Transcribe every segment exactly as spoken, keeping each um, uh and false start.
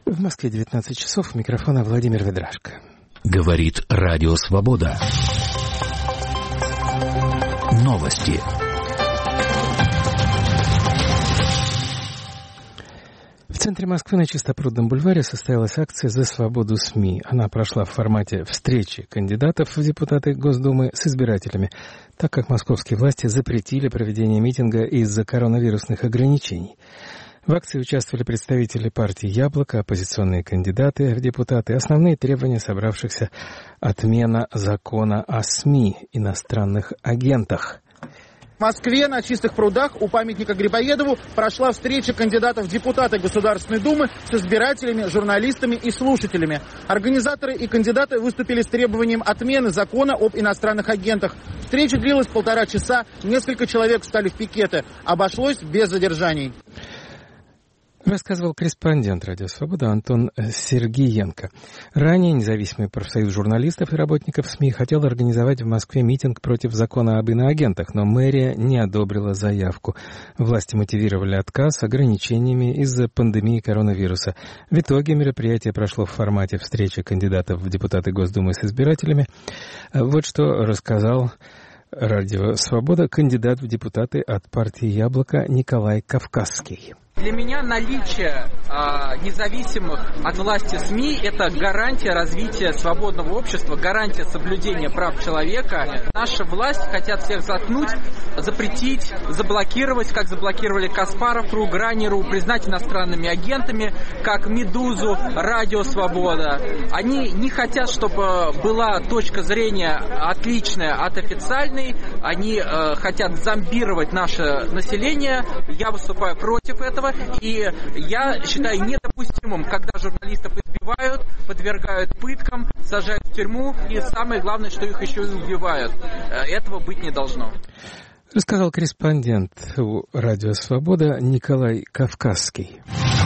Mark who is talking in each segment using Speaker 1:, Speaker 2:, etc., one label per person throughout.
Speaker 1: В Москве девятнадцать часов, микрофона Владимир Ведрашко.
Speaker 2: Говорит Радио Свобода. Новости.
Speaker 1: В центре Москвы на Чистопрудном бульваре состоялась акция «За свободу СМИ». Она прошла в формате встречи кандидатов в депутаты Госдумы с избирателями, так как московские власти запретили проведение митинга из-за коронавирусных ограничений. В акции участвовали представители партии «Яблоко», оппозиционные кандидаты в депутаты. Основные требования собравшихся – отмена закона о СМИ, иностранных агентах.
Speaker 3: В Москве на Чистых прудах у памятника Грибоедову прошла встреча кандидатов в депутаты Государственной Думы с избирателями, журналистами и слушателями. Организаторы и кандидаты выступили с требованием отмены закона об иностранных агентах. Встреча длилась полтора часа, несколько человек встали в пикеты. Обошлось без задержаний.
Speaker 1: Рассказывал корреспондент «Радио Свобода» Антон Сергиенко. Ранее независимый профсоюз журналистов и работников СМИ хотел организовать в Москве митинг против закона об иноагентах, но мэрия не одобрила заявку. Власти мотивировали отказ ограничениями из-за пандемии коронавируса. В итоге мероприятие прошло в формате встречи кандидатов в депутаты Госдумы с избирателями. Вот что рассказал «Радио Свобода» кандидат в депутаты от партии «Яблоко» Николай Кавказский.
Speaker 4: Для меня наличие э, независимых от власти СМИ – это гарантия развития свободного общества, гарантия соблюдения прав человека. Наша власть хотят всех заткнуть, запретить, заблокировать, как заблокировали Каспаров.ру, Грани.ру, признать иностранными агентами, как Медузу, Радио Свобода. Они не хотят, чтобы была точка зрения отличная от официальной. Они э, хотят зомбировать наше население. Я выступаю против этого. И я считаю недопустимым, когда журналистов избивают, подвергают пыткам, сажают в тюрьму, и самое главное, что их еще и убивают. Этого быть не должно.
Speaker 1: Рассказал корреспондент «Радио Свобода» Николай Кавказский.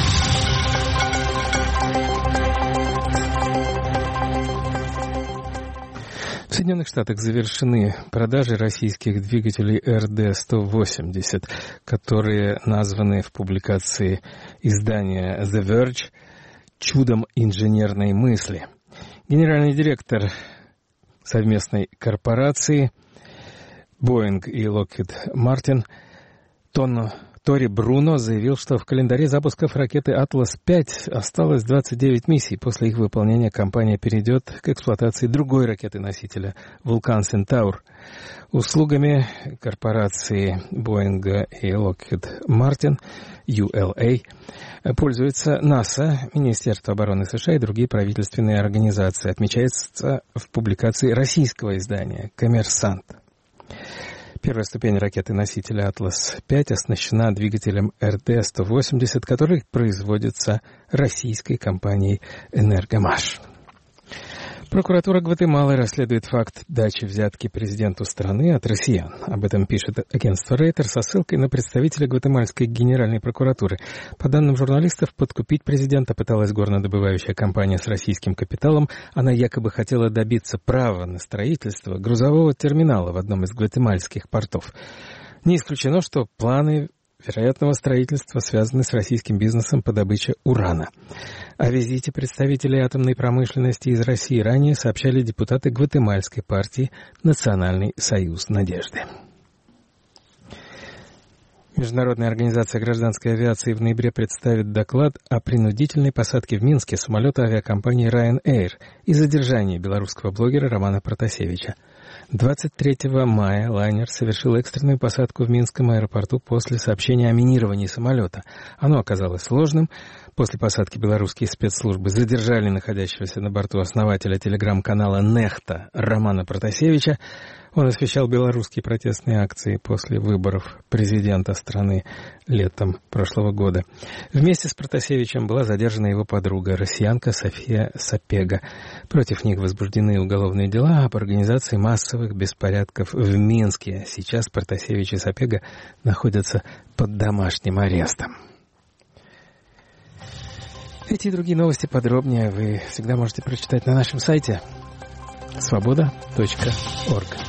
Speaker 1: В Соединенных Штатах завершены продажи российских двигателей эр дэ сто восемьдесят, которые названы в публикации издания The Verge «Чудом инженерной мысли». Генеральный директор совместной корпорации Boeing и Lockheed Martin Тон Тори Бруно заявил, что в календаре запусков ракеты Атлас пять осталось двадцать девять миссий. После их выполнения компания перейдет к эксплуатации другой ракеты-носителя Vulcan Centaur. Услугами корпорации Boeing и Lockheed Martin ю эл эй пользуются НАСА, Министерство обороны США и другие правительственные организации, отмечается в публикации российского издания «Коммерсант». Первая ступень ракеты-носителя Атлас пять оснащена двигателем эр дэ сто восемьдесят, который производится российской компанией «Энергомаш». Прокуратура Гватемалы расследует факт дачи взятки президенту страны от россиян. Об этом пишет агентство Рейтер со ссылкой на представителя Гватемальской генеральной прокуратуры. По данным журналистов, подкупить президента пыталась горнодобывающая компания с российским капиталом. Она якобы хотела добиться права на строительство грузового терминала в одном из гватемальских портов. Не исключено, что планы вероятного строительства связаны с российским бизнесом по добыче урана. О визите представителей атомной промышленности из России ранее сообщали депутаты Гватемальской партии «Национальный союз надежды». Международная организация гражданской авиации в ноябре представит доклад о принудительной посадке в Минске самолета авиакомпании Ryanair и задержании белорусского блогера Романа Протасевича. двадцать третьего мая лайнер совершил экстренную посадку в Минском аэропорту после сообщения о минировании самолета. Оно оказалось сложным. После посадки белорусские спецслужбы задержали находящегося на борту основателя телеграм-канала «Нехта» Романа Протасевича. Он освещал белорусские протестные акции после выборов президента страны летом прошлого года. Вместе с Протасевичем была задержана его подруга, россиянка София Сапега. Против них возбуждены уголовные дела об организации массовых беспорядков в Минске. Сейчас Протасевич и Сапега находятся под домашним арестом. Эти и другие новости подробнее вы всегда можете прочитать на нашем сайте свобода точка орг.